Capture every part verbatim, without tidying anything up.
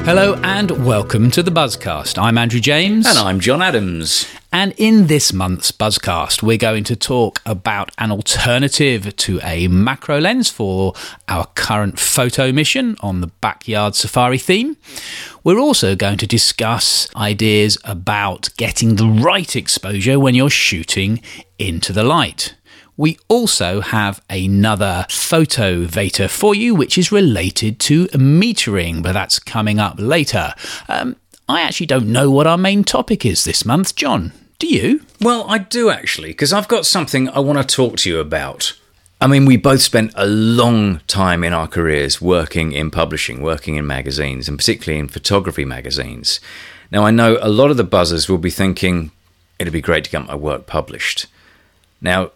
Hello and welcome to the Buzzcast. I'm Andrew James. And I'm John Adams. And in this month's Buzzcast, we're going to talk about an alternative to a macro lens for our current photo mission on the backyard safari theme. We're also going to discuss ideas about getting the right exposure when you're shooting into the light. We also have another photo Veta for you, which is related to metering, but that's coming up later. Um, I actually don't know what our main topic is this month. John, do you? Well, I do actually, because I've got something I want to talk to you about. I mean, we both spent a long time in our careers working in publishing, working in magazines, and particularly in photography magazines. Now, I know a lot of the buzzers will be thinking, it'd be great to get my work published. Now,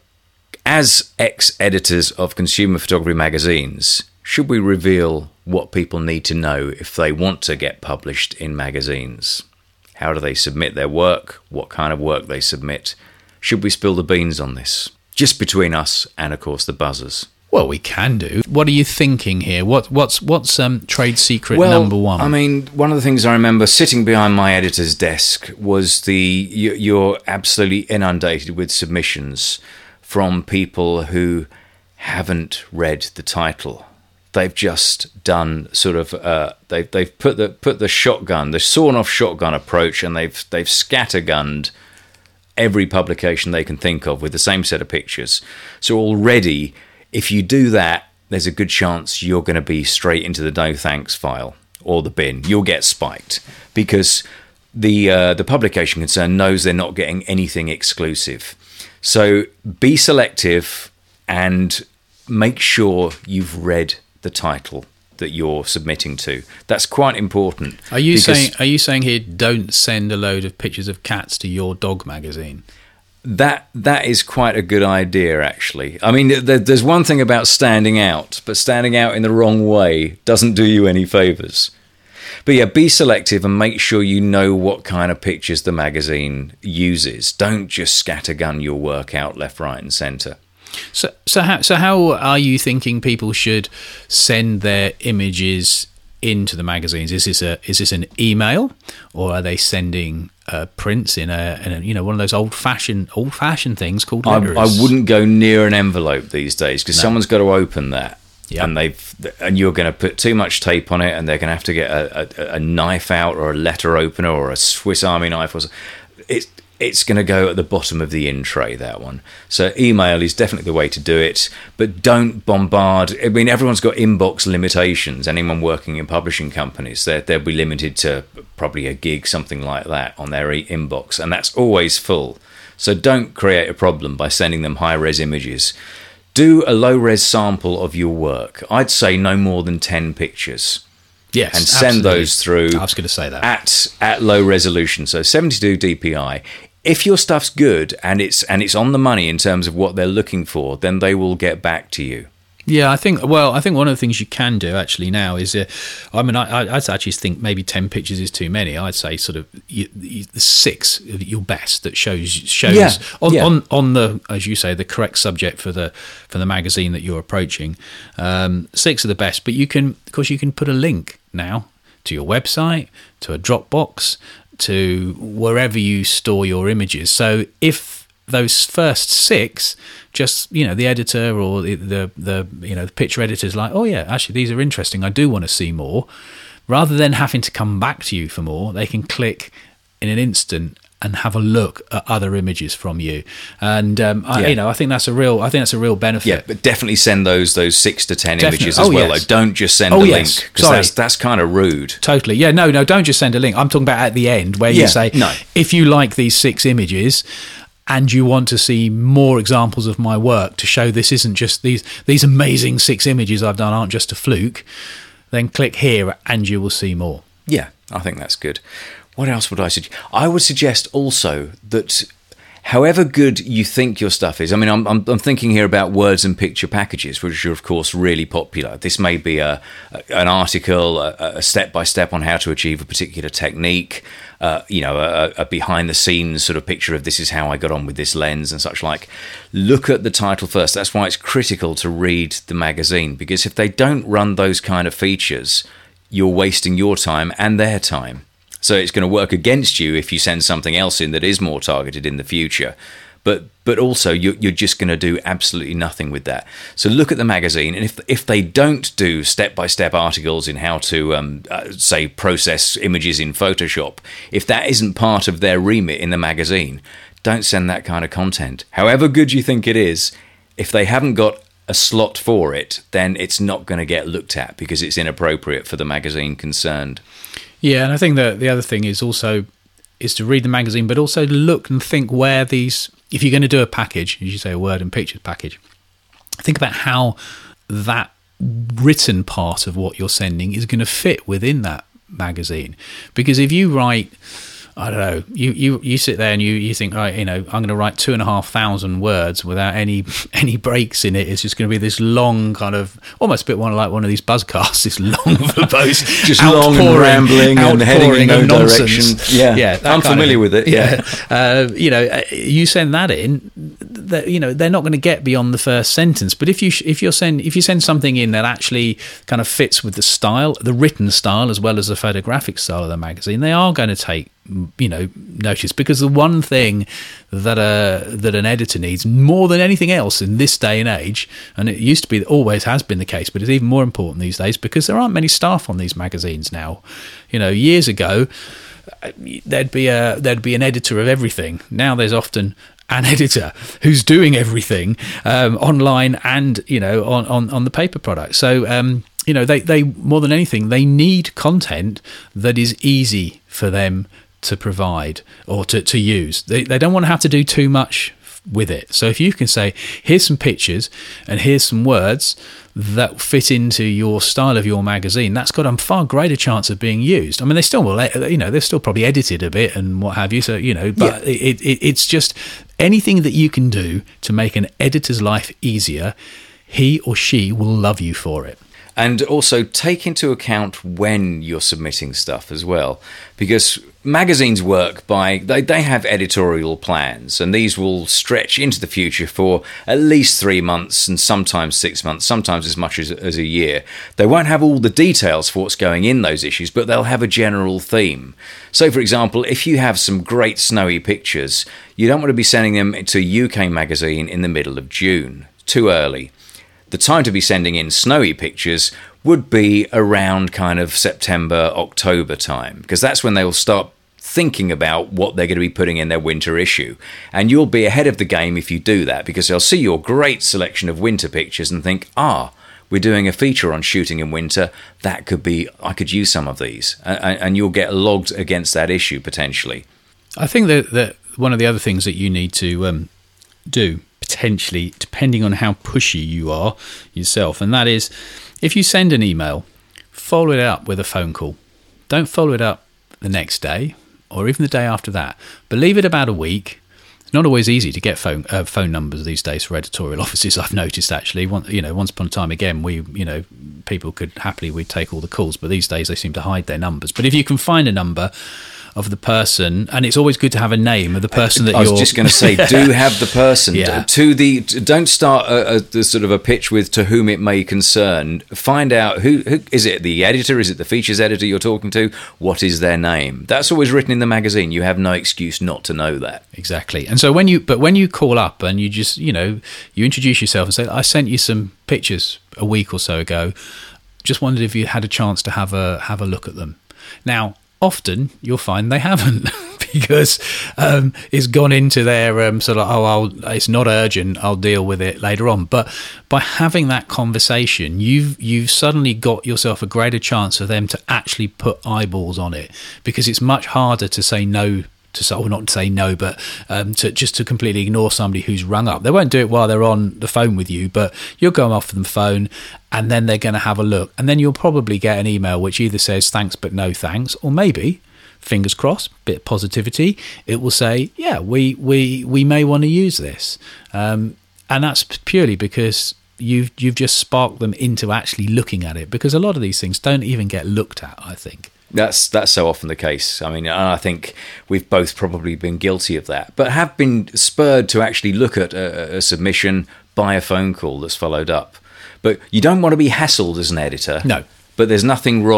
as ex-editors of consumer photography magazines, should we reveal what people need to know if they want to get published in magazines? How do they submit their work? What kind of work they submit? Should we spill the beans on this? Just between us and, of course, the buzzers. Well, we can do. What are you thinking here? What, what's what's um, trade secret well, number one? I mean, one of the things I remember sitting behind my editor's desk was the you, you're absolutely inundated with submissions from people who haven't read the title. They've just done sort of uh, they've they've put the put the shotgun, the sawn-off shotgun approach, and they've they've scattergunned every publication they can think of with the same set of pictures. So already, if you do that, there's a good chance you're going to be straight into the no thanks file or the bin. You'll get spiked because the uh, the publication concerned knows they're not getting anything exclusive. So be selective and make sure you've read the title that you're submitting to. That's quite important. Are you saying are you saying here don't send a load of pictures of cats to your dog magazine? That that is quite a good idea, actually. I mean, there, there's one thing about standing out, but standing out in the wrong way doesn't do you any favours. But yeah, be selective and make sure you know what kind of pictures the magazine uses. Don't just scattergun your work out left, right and centre. So, so how so how are you thinking people should send their images into the magazines? Is this a is this an email, or are they sending uh, prints in a, in a you know one of those old fashioned old fashioned things called letters? I, I wouldn't go near an envelope these days because no. someone's got to open that. Yep. And they've and you're going to put too much tape on it, and they're going to have to get a, a, a knife out or a letter opener or a Swiss Army knife. Or it's it's going to go at the bottom of the in tray, that one. So email is definitely the way to do it, but don't bombard. I mean, everyone's got inbox limitations. Anyone working in publishing companies, they'll they'll be limited to probably a gig, something like that, on their inbox, and that's always full. So don't create a problem by sending them high-res images. Do a low-res sample of your work. I'd say no more than ten pictures. Yes, and send absolutely. those through. I was going to say that at at low resolution, so seventy-two D P I. If your stuff's good and it's and it's on the money in terms of what they're looking for, then they will get back to you. Yeah, I think. Well, I think one of the things you can do actually now is, uh, I mean, I, I'd actually think maybe ten pictures is too many. I'd say sort of you, you, six at your best that shows shows yeah, on, yeah. on on the, as you say, the correct subject for the for the magazine that you're approaching. Um, six are the best, but you can, of course, you can put a link now to your website, to a Dropbox, to wherever you store your images. So if those first six, just, you know, the editor or the, the, the you know, the picture editor's like, oh yeah, actually these are interesting, I do want to see more. Rather than having to come back to you for more, they can click in an instant and have a look at other images from you. And um, I, yeah. you know, I think that's a real, I think that's a real benefit. Yeah, but definitely send those those six to ten Definitely. images as oh, well. Yes. Like, don't just send oh, a yes. link because that's that's kind of rude. Totally. Yeah. No. No. Don't just send a link. I'm talking about at the end where yeah, you say, no. if you like these six images and you want to see more examples of my work to show this isn't just these these amazing six images I've done aren't just a fluke, then click here and you will see more. Yeah, I think that's good. What else would I suggest? I would suggest also that however good you think your stuff is, I mean, I'm, I'm, I'm thinking here about words and picture packages, which are, of course, really popular. This may be a, a an article, a, a step-by-step on how to achieve a particular technique, uh, you know, a, a behind-the-scenes sort of picture of this is how I got on with this lens and such like. Look at the title first. That's why it's critical to read the magazine, because if they don't run those kind of features, you're wasting your time and their time. So it's going to work against you if you send something else in that is more targeted in the future. But but also you're, you're just going to do absolutely nothing with that. So look at the magazine, and if if they don't do step-by-step articles in how to, um, uh, say, process images in Photoshop, if that isn't part of their remit in the magazine, don't send that kind of content. However good you think it is, if they haven't got a slot for it, then it's not going to get looked at because it's inappropriate for the magazine concerned. Yeah, and I think that the other thing is also is to read the magazine, but also look and think where these, if you're going to do a package, as you say, a word and pictures package, think about how that written part of what you're sending is going to fit within that magazine. Because if you write, I don't know, you, you, you sit there and you, you think, right, you know, I'm going to write two and a half thousand words without any any breaks in it. It's just going to be this long kind of, almost a bit one like one of these buzzcasts, this long verbose, just long and rambling and heading in no direction. Yeah, yeah, I'm familiar of, with it. Yeah, yeah. Uh, you know, you send that in, that, you know, they're not going to get beyond the first sentence. But if you if you send if you send something in that actually kind of fits with the style, the written style as well as the photographic style of the magazine, they are going to take, you know, notice. Because the one thing that a that an editor needs more than anything else in this day and age, and it used to be, always has been the case, but it's even more important these days because there aren't many staff on these magazines now. You know, years ago there'd be a there'd be an editor of everything. Now there's often an editor who's doing everything um, online and, you know, on, on, on the paper product. So um, you know, they they more than anything, they need content that is easy for them to provide or to, to use. They they don't want to have to do too much with it. So if you can say, here's some pictures and here's some words that fit into your style of your magazine, that's got a far greater chance of being used. I mean, they still will, you know, they're still probably edited a bit and what have you. So, you know, but yeah. it, it it's just anything that you can do to make an editor's life easier, he or she will love you for it. And also take into account when you're submitting stuff as well, because magazines work by, they, they have editorial plans, and these will stretch into the future for at least three months and sometimes six months, sometimes as much as, as a year. They won't have all the details for what's going in those issues, but they'll have a general theme. So, for example, if you have some great snowy pictures, you don't want to be sending them to a U K magazine in the middle of June. Too early. The time to be sending in snowy pictures would be around kind of September, October time, because that's when they will start thinking about what they're going to be putting in their winter issue. And you'll be ahead of the game if you do that, because they'll see your great selection of winter pictures and think, ah, we're doing a feature on shooting in winter. That could be, I could use some of these. And, and you'll get logged against that issue potentially. I think that, that one of the other things that you need to um, do, potentially, depending on how pushy you are yourself, and that is, if you send an email, follow it up with a phone call. Don't follow it up the next day or even the day after that, but leave it about a week. It's not always easy to get phone uh, phone numbers these days for editorial offices. I've noticed, actually. One, you know, once upon a time, again, we, you know, people could happily we'd take all the calls, but these days they seem to hide their numbers. But if you can find a number of the person, and it's always good to have a name of the person that I you're... I was just going to say, do have the person. Yeah. To the, don't start a, a, a sort of a pitch with to whom it may concern. Find out who, who is it, the editor, is it the features editor you're talking to? What is their name? That's always written in the magazine. You have no excuse not to know that. Exactly. And so when you, but when you call up and you just, you know, you introduce yourself and say, I sent you some pictures a week or so ago. Just wondered if you had a chance to have a have a look at them. Now, often you'll find they haven't because um, it's gone into their um, sort of, oh, I'll, it's not urgent, I'll deal with it later on. But by having that conversation, you've you've suddenly got yourself a greater chance of them to actually put eyeballs on it, because it's much harder to say no to say, or not to say no, but um, to just to completely ignore somebody who's rung up. They won't do it while they're on the phone with you, but you'll go off the phone and then they're going to have a look. And then you'll probably get an email which either says thanks but no thanks, or maybe, fingers crossed, bit of positivity, it will say, yeah, we we, we may want to use this. Um, and that's purely because you've, you've just sparked them into actually looking at it, because a lot of these things don't even get looked at, I think. That's that's so often the case. I mean, I think we've both probably been guilty of that, but have been spurred to actually look at a, a submission by a phone call that's followed up. But you don't want to be hassled as an editor. No. But there's nothing wrong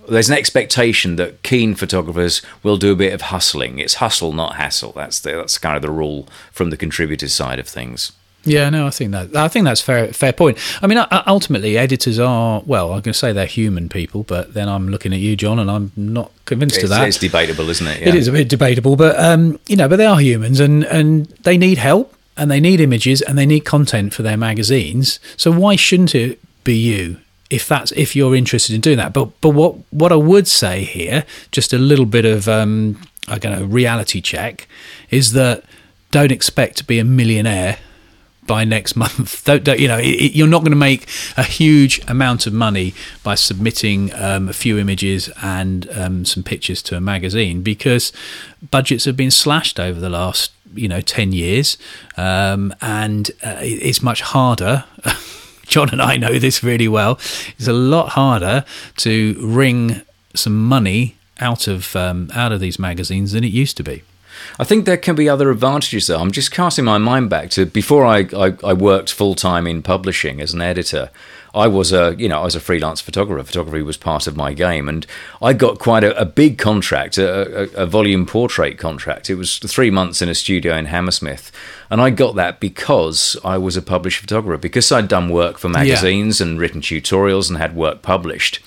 there's an expectation that keen photographers will do a bit of hustling. It's hustle, not hassle. That's the, that's kind of the rule from the contributor side of things. Yeah, no, I think that I think that's fair. Fair point. I mean, ultimately, editors are, well, I'm going to say they're human people, but then I'm looking at you, John, and I'm not convinced it's, of that. It's debatable, isn't it? Yeah. It is a bit debatable, but um, you know, but they are humans, and and they need help, and they need images, and they need content for their magazines. So why shouldn't it be you? If that's if you're interested in doing that, but but what what I would say here, just a little bit of um, I don't know, reality check, is that don't expect to be a millionaire by next month. Don't, don't you know? It, it, you're not going to make a huge amount of money by submitting um, a few images and um, some pictures to a magazine, because budgets have been slashed over the last you know ten years, um, and uh, it, it's much harder. John and I know this really well. It's a lot harder to wring some money out of um, out of these magazines than it used to be. I think there can be other advantages, though. I'm just casting my mind back to before I, I, I worked full-time in publishing as an editor. I was a, you know, I was a freelance photographer. Photography was part of my game, and I got quite a, a big contract, a, a, a volume portrait contract. It was three months in a studio in Hammersmith, and I got that because I was a published photographer, because I'd done work for magazines yeah. and written tutorials and had work published.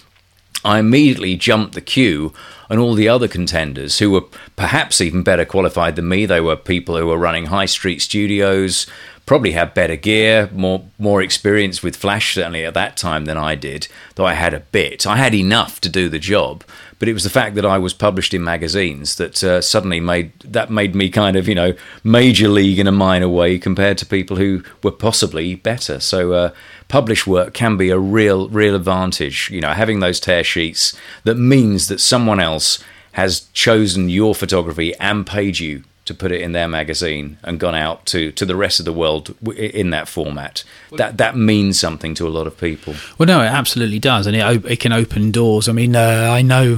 I immediately jumped the queue on all the other contenders who were perhaps even better qualified than me. They were people who were running high street studios, probably had better gear, more more experience with flash certainly at that time than I did, though I had a bit. I had enough to do the job, but it was the fact that I was published in magazines that uh, suddenly made that made me kind of, you know, major league in a minor way compared to people who were possibly better. So uh, published work can be a real, real advantage. You know, having those tear sheets, that means that someone else has chosen your photography and paid you to put it in their magazine and gone out to, to the rest of the world in that format. That that means something to a lot of people. Well, no, it absolutely does, and it it can open doors. I mean, uh, I know,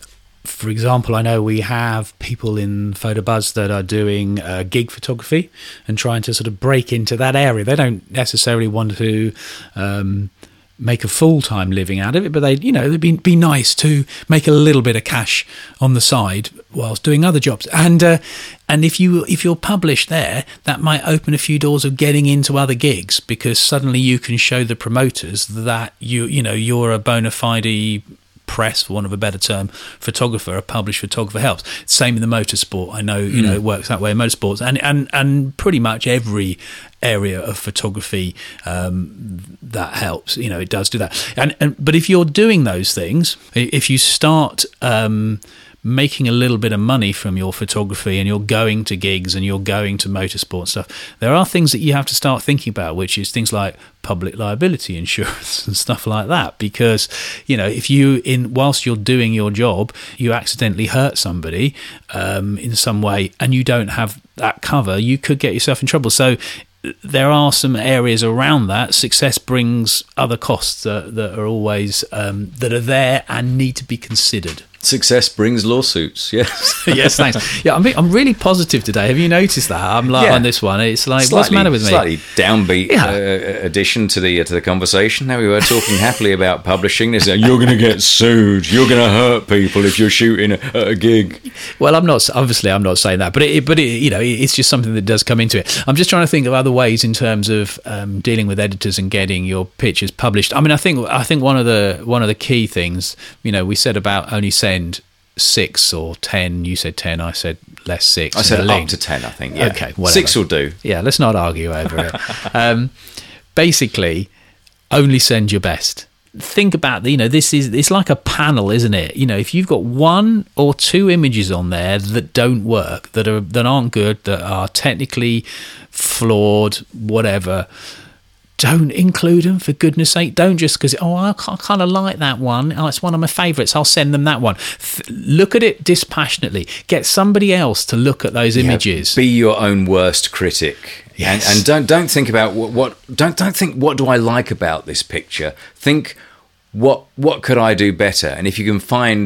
for example, I know we have people in PhotoBuzz that are doing uh, gig photography and trying to sort of break into that area. They don't necessarily want to um, make a full-time living out of it, but they, you know, it'd be, be nice to make a little bit of cash on the side whilst doing other jobs. And uh, and if you if you're published there, that might open a few doors of getting into other gigs, because suddenly you can show the promoters that you you know you're a bona fide press, for want of a better term, photographer. A published photographer helps. Same in the motorsport. I know you mm. know it works that way in motorsports, and and and pretty much every area of photography um, that helps. You know, it does do that. And and but if you're doing those things, if you start um, making a little bit of money from your photography and you're going to gigs and you're going to motorsport stuff, there are things that you have to start thinking about, which is things like public liability insurance and stuff like that. Because, you know, if you, in whilst you're doing your job, you accidentally hurt somebody um, in some way and you don't have that cover, you could get yourself in trouble. So there are some areas around that. Success brings other costs that, that are always um, that are there and need to be considered. Success brings lawsuits. Yes, yes, thanks. Yeah, I'm I'm really positive today. Have you noticed that? I'm like yeah. on this one. It's like, slightly, what's the matter with me? Slightly downbeat yeah. uh, addition to the uh, to the conversation. Now we were talking happily about publishing. This, you're going to get sued. You're going to hurt people if you're shooting at a gig. Well, I'm not. Obviously, I'm not saying that, but it, but it, you know, it's just something that does come into it. I'm just trying to think of other ways in terms of um, dealing with editors and getting your pictures published. I mean, I think I think one of the one of the key things, you know, we said about only send six or ten. You said ten. I said less six. I said up to ten. I think. Yeah. Okay. Whatever. Six will do. Yeah. Let's not argue over it. um, basically, only send your best. Think about the, you know, this is it's like a panel, isn't it? You know, if you've got one or two images on there that don't work, that are that aren't good, that are technically flawed, whatever, don't include them, for goodness sake. Don't just because, oh, I, I kind of like that one. Oh, it's one of my favourites. I'll send them that one. Th- look at it dispassionately. Get somebody else to look at those images. Yeah, be your own worst critic. Yes. And, and don't don't think about what, what don't don't think what do I like about this picture. Think what what could I do better. And if you can find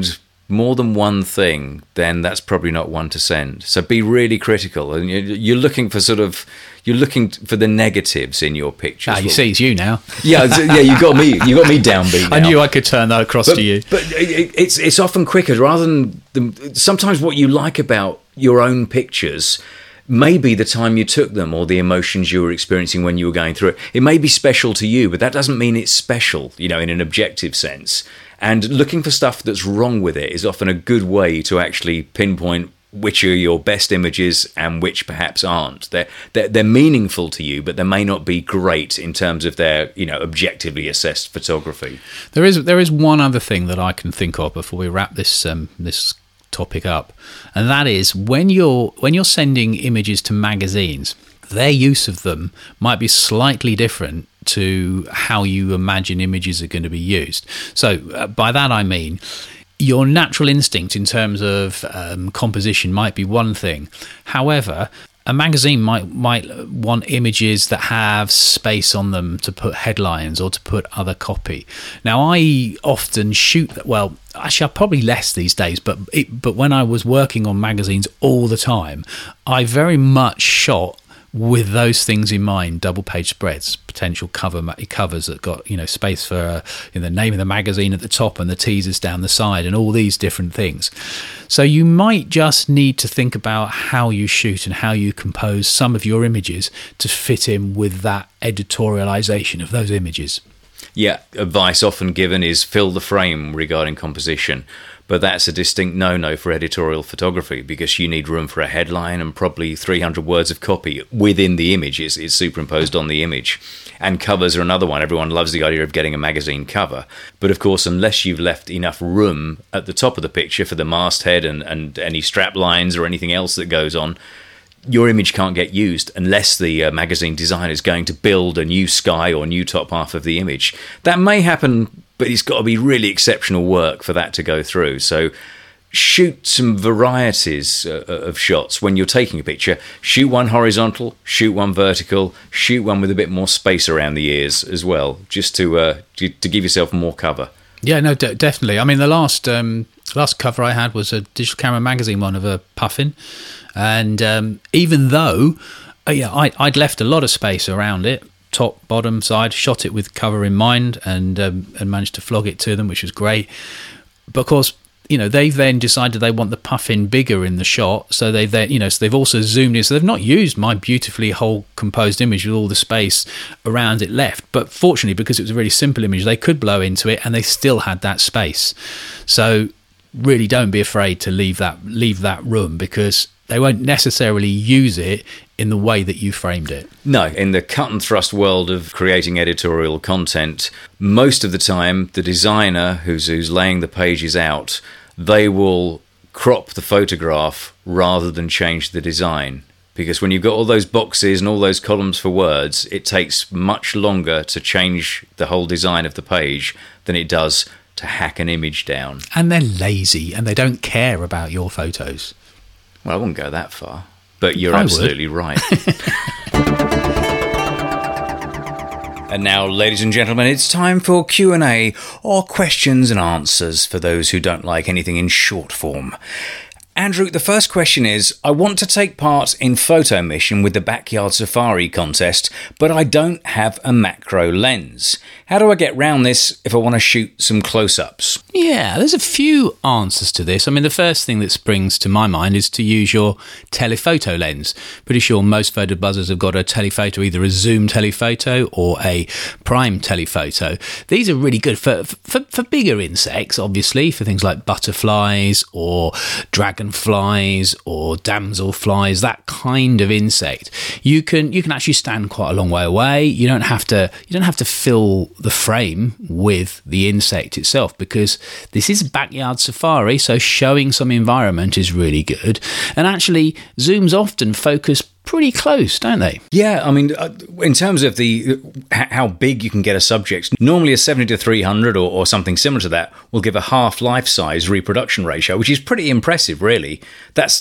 more than one thing, then that's probably not one to send. So be really critical, and you're looking for sort of you're looking for the negatives in your pictures. Ah, you see, it's you now. Yeah, yeah, you got me. You got me downbeat now. I knew I could turn that across but, to you. But it, it's it's often quicker rather than the, sometimes what you like about your own pictures. Maybe the time you took them or the emotions you were experiencing when you were going through it. It may be special to you, but that doesn't mean it's special, you know, in an objective sense. And looking for stuff that's wrong with it is often a good way to actually pinpoint which are your best images and which perhaps aren't. They're, they're, they're meaningful to you, but they may not be great in terms of their, you know, objectively assessed photography. There is there is one other thing that I can think of before we wrap this um, this topic up, and that is when you're when you're sending images to magazines, their use of them might be slightly different to how you imagine images are going to be used. So uh, by that I mean your natural instinct in terms of um, composition might be one thing. However, a magazine might might want images that have space on them to put headlines or to put other copy. Now, I often shoot, well, actually, probably less these days, but it, but when I was working on magazines all the time, I very much shot with those things in mind: double page spreads, potential cover covers that got, you know, space for uh, in the name of the magazine at the top and the teasers down the side and all these different things. So you might just need to think about how you shoot and how you compose some of your images to fit in with that editorialization of those images. Yeah, advice often given is fill the frame regarding composition. But that's a distinct no-no for editorial photography because you need room for a headline and probably three hundred words of copy within the image. It's, it's superimposed on the image. And covers are another one. Everyone loves the idea of getting a magazine cover. But of course, unless you've left enough room at the top of the picture for the masthead and, and any strap lines or anything else that goes on, your image can't get used unless the uh, magazine designer is going to build a new sky or new top half of the image. That may happen, but it's got to be really exceptional work for that to go through. So shoot some varieties uh, of shots when you're taking a picture. Shoot one horizontal, shoot one vertical, shoot one with a bit more space around the ears as well, just to uh, to, to give yourself more cover. Yeah, no, de- definitely. I mean, the last um, last cover I had was a Digital Camera magazine one of a puffin. And um, even though uh, yeah, I, I'd left a lot of space around it, top, bottom, side, shot it with cover in mind and um, and managed to flog it to them, which was great. But of course, you know, they've then decided they want the puffin bigger in the shot, so they've then, you know, so they've also zoomed in, so they've not used my beautifully whole composed image with all the space around it left. But fortunately, because it was a really simple image, they could blow into it and they still had that space. So really don't be afraid to leave that leave that room, because they won't necessarily use it in the way that you framed it. No, in the cut and thrust world of creating editorial content, most of the time the designer who's who's laying the pages out, they will crop the photograph rather than change the design. Because when you've got all those boxes and all those columns for words, it takes much longer to change the whole design of the page than it does to hack an image down. And they're lazy and they don't care about your photos. Well, I wouldn't go that far, but you're I absolutely would. right. And now, ladies and gentlemen, it's time for Q and A, or questions and answers for those who don't like anything in short form. Andrew, the first question is, I want to take part in Photo Mission with the Backyard Safari contest, but I don't have a macro lens. How do I get round this if I want to shoot some close-ups? Yeah, there's a few answers to this. I mean, the first thing that springs to my mind is to use your telephoto lens. Pretty sure most photo buzzers have got a telephoto, either a zoom telephoto or a prime telephoto. These are really good for, for, for bigger insects, obviously, for things like butterflies or dragonflies or damselflies, that kind of insect. You can you can actually stand quite a long way away. You don't have to you don't have to fill the frame with the insect itself, because this is backyard safari, so showing some environment is really good. And actually, zooms often focus pretty close, don't they? Yeah, I mean, uh, in terms of the uh, how big you can get a subject, normally a seventy to three hundred or, or something similar to that will give a half life size reproduction ratio, which is pretty impressive, really. That's that's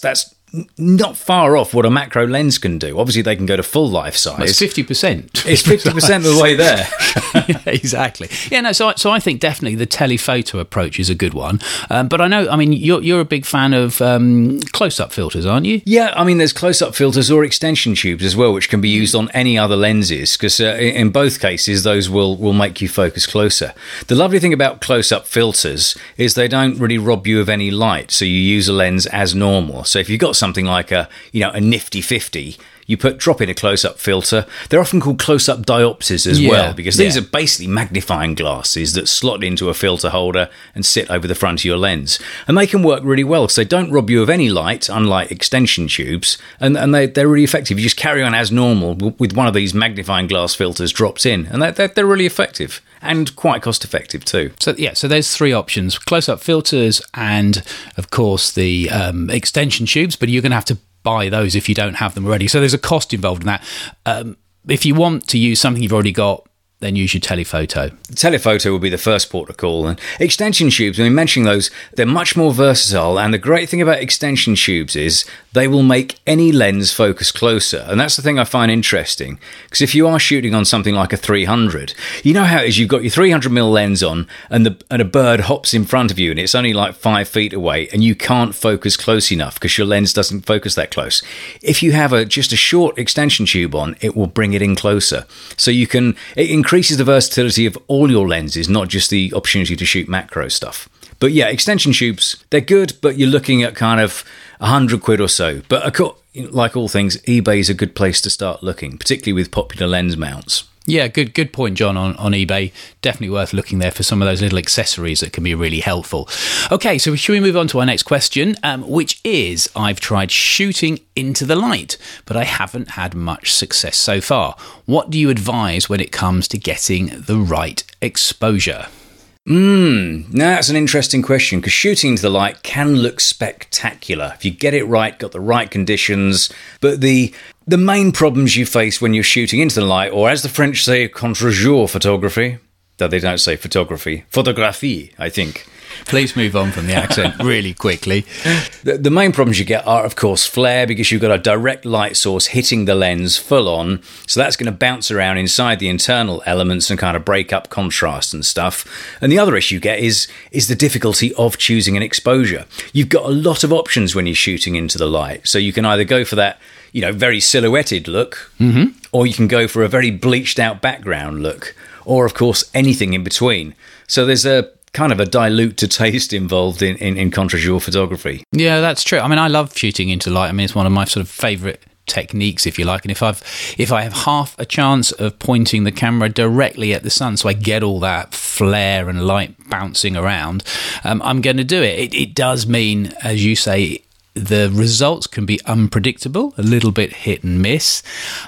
not far off what a macro lens can do. Obviously, they can go to full life size. It's fifty percent. It's fifty percent of the way there. Yeah, exactly. Yeah, no. So, I, so I think definitely the telephoto approach is a good one. Um, but I know, I mean, you're you're a big fan of um, close-up filters, aren't you? Yeah, I mean, there's close-up filters or extension tubes as well, which can be used on any other lenses, because uh, in both cases, those will will make you focus closer. The lovely thing about close-up filters is they don't really rob you of any light, so you use a lens as normal. So if you've got something like a, you know, a nifty fifty, you put drop in a close-up filter. They're often called close-up diopters as yeah, well, because these yeah. are basically magnifying glasses that slot into a filter holder and sit over the front of your lens. And they can work really well, because they don't rob you of any light, unlike extension tubes, and, and they, they're really effective. You just carry on as normal with one of these magnifying glass filters dropped in, and they're, they're really effective and quite cost-effective too. So yeah, so there's three options: close-up filters and, of course, the um, extension tubes. But you're going to have to buy those if you don't have them already. So there's a cost involved in that. Um, if you want to use something you've already got, then use your telephoto. Telephoto will be the first port of call. And extension tubes, I mean, mentioning those, they're much more versatile. And the great thing about extension tubes is they will make any lens focus closer. And that's the thing I find interesting. Because if you are shooting on something like a three hundred, you know how it is, you've got your three hundred millimeter lens on and, the, and a bird hops in front of you and it's only like five feet away and you can't focus close enough because your lens doesn't focus that close. If you have a just a short extension tube on, it will bring it in closer. So you can... It increases the versatility of all your lenses, not just the opportunity to shoot macro stuff. But yeah, extension tubes, they're good, but you're looking at kind of a hundred quid or so. But like all things, eBay is a good place to start looking, particularly with popular lens mounts. Yeah, good good point, John, on, on eBay. Definitely worth looking there for some of those little accessories that can be really helpful. Okay, so should we move on to our next question, um, which is, I've tried shooting into the light, but I haven't had much success so far. What do you advise when it comes to getting the right exposure? Hmm, now that's an interesting question, because shooting into the light can look spectacular if you get it right, got the right conditions. But the the main problems you face when you're shooting into the light, or as the French say, contre-jour photography, though they don't say photography, photographie, I think. Please move on from the accent really quickly. The, the main problems you get are, of course, flare, because you've got a direct light source hitting the lens full on. So that's going to bounce around inside the internal elements and kind of break up contrast and stuff. And the other issue you get is, is the difficulty of choosing an exposure. You've got a lot of options when you're shooting into the light. So you can either go for that, you know, very silhouetted look, mm-hmm. or you can go for a very bleached out background look, or, of course, anything in between. So there's a kind of a dilute to taste involved in, in, in contre-jour photography. Yeah, that's true. I mean, I love shooting into light. I mean, it's one of my sort of favourite techniques, if you like. And if I've if I have half a chance of pointing the camera directly at the sun, so I get all that flare and light bouncing around, um, I'm going to do it. it. It does mean, as you say, the results can be unpredictable, a little bit hit and miss.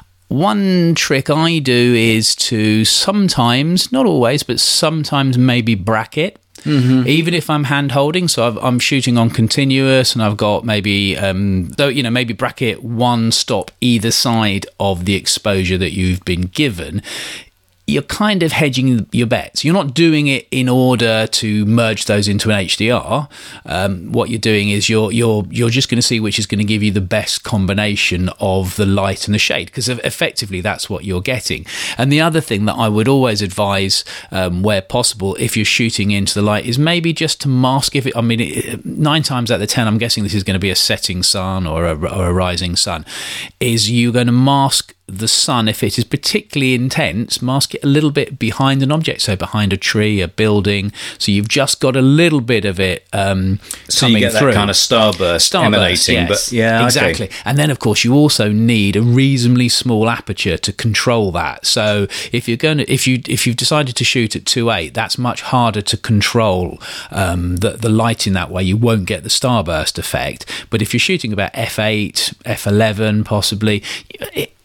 One trick I do is to sometimes, not always, but sometimes maybe bracket. Mm-hmm. Even if I'm hand holding, so I've, I'm shooting on continuous, and I've got maybe, um, though you know, maybe bracket one stop either side of the exposure that you've been given. You're kind of hedging your bets. You're not doing it in order to merge those into an H D R. Um, what you're doing is you're you're you're just going to see which is going to give you the best combination of the light and the shade, because effectively that's what you're getting. And the other thing that I would always advise, um, where possible, if you're shooting into the light, is maybe just to mask. If it, I mean, it, nine times out of ten, I'm guessing this is going to be a setting sun or a, or a rising sun. Is you're going to mask the sun, if it is particularly intense, mask it a little bit behind an object, so behind a tree, a building, so you've just got a little bit of it um, so coming you get through. That kind of starburst, starburst emanating. Yes, but yeah, exactly. Okay. And then, of course, you also need a reasonably small aperture to control that. So if you're going to, if you if you've decided to shoot at two eight, that's much harder to control um, the the light in that way. You won't get the starburst effect. But if you're shooting about f eight, f eleven, possibly. It,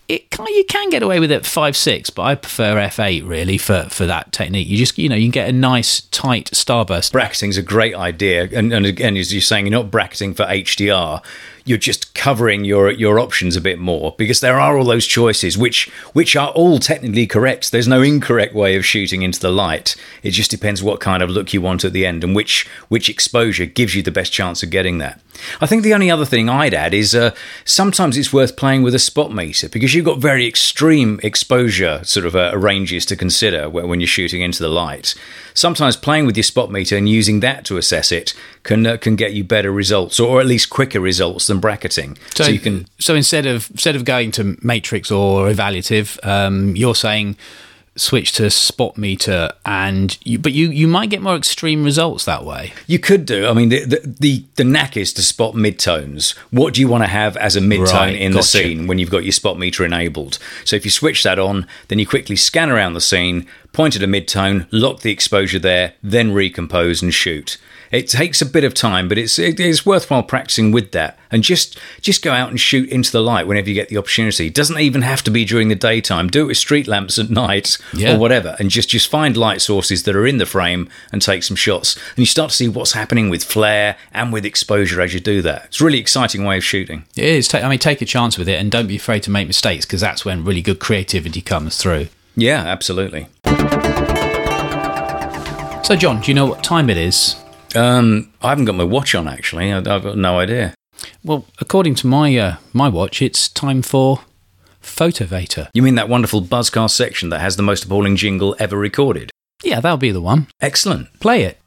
it can, you can get away with it five six, but I prefer f eight really for, for that technique. You just, you know, you can get a nice tight starburst. Bracketing's a great idea, and, and again, as you're saying, you're not bracketing for H D R. You're just covering your your options a bit more, because there are all those choices which which are all technically correct. There's no incorrect way of shooting into the light. It just depends what kind of look you want at the end and which which exposure gives you the best chance of getting that. I think the only other thing I'd add is uh, sometimes it's worth playing with a spot meter, because you've got very extreme exposure sort of uh, ranges to consider when you're shooting into the light. Sometimes playing with your spot meter and using that to assess it can uh, can get you better results, or at least quicker results than bracketing. So, so you can. So instead of instead of going to matrix or evaluative, um, you're saying switch to spot meter, and you, but you you might get more extreme results that way. You could do. I mean, the the the, the knack is to spot midtones. What do you want to have as a midtone Right, in gotcha. the scene when you've got your spot meter enabled? So if you switch that on, then you quickly scan around the scene, point at a midtone, lock the exposure there, then recompose and shoot. It takes a bit of time, but it's it is worthwhile practicing with that, and just just go out and shoot into the light whenever you get the opportunity. It doesn't even have to be during the daytime. Do it with street lamps at night Yeah. or whatever, and just just find light sources that are in the frame and take some shots. And you start to see what's happening with flare and with exposure as you do that. It's a really exciting way of shooting. It is. Ta- I mean, take a chance with it, and don't be afraid to make mistakes, because that's when really good creativity comes through. Yeah, absolutely. So, John, do you know what time it is? Um, I haven't got my watch on, actually. I- I've got no idea. Well, according to my uh, my watch, it's time for Photovator. You mean that wonderful Buzzcast section that has the most appalling jingle ever recorded? Yeah, that'll be the one. Excellent. Play it.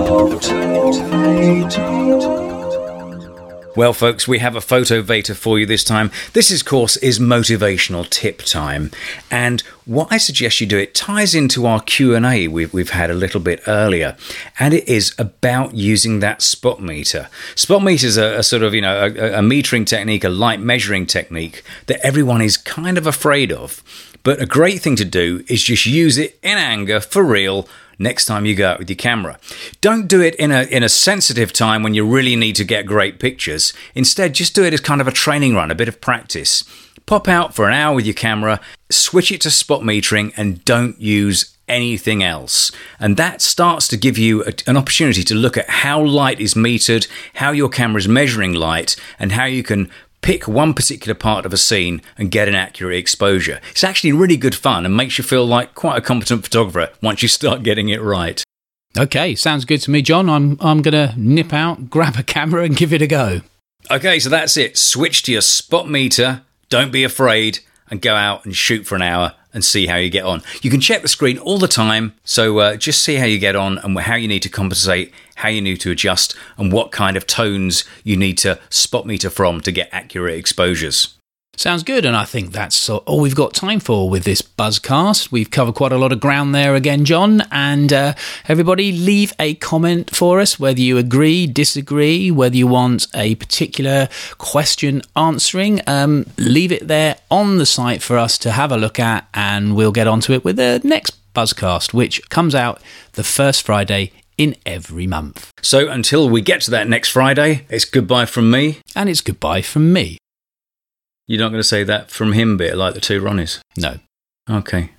Well, folks, we have a Photovator for you this time. This, of course, is motivational tip time. And what I suggest you do, it ties into our Q and A we've, we've had a little bit earlier. And it is about using that spot meter. Spot meters are a sort of, you know, a, a metering technique, a light measuring technique that everyone is kind of afraid of. But a great thing to do is just use it in anger, for real, next time you go out with your camera. Don't do it in a in a sensitive time when you really need to get great pictures. Instead, just do it as kind of a training run, a bit of practice. Pop out for an hour with your camera, switch it to spot metering, and don't use anything else. And that starts to give you a, an opportunity to look at how light is metered, how your camera is measuring light, and how you can pick one particular part of a scene and get an accurate exposure. It's actually really good fun and makes you feel like quite a competent photographer once you start getting it right. Okay, sounds good to me, John. I'm I'm gonna nip out, grab a camera, and give it a go. Okay, so that's it. Switch to your spot meter, don't be afraid, and go out and shoot for an hour and see how you get on. You can check the screen all the time, so uh, just see how you get on and how you need to compensate, how you need to adjust, and what kind of tones you need to spot meter from to get accurate exposures. Sounds good, and I think that's all we've got time for with this Buzzcast. We've covered quite a lot of ground there again, John, and uh, everybody leave a comment for us, whether you agree, disagree, whether you want a particular question answering. Um, leave it there on the site for us to have a look at, and we'll get onto it with the next Buzzcast, which comes out the first Friday in every month. So until we get to that next Friday, it's goodbye from me. And it's goodbye from me. You're not going to say that from him bit like the two Ronnies? No. Okay.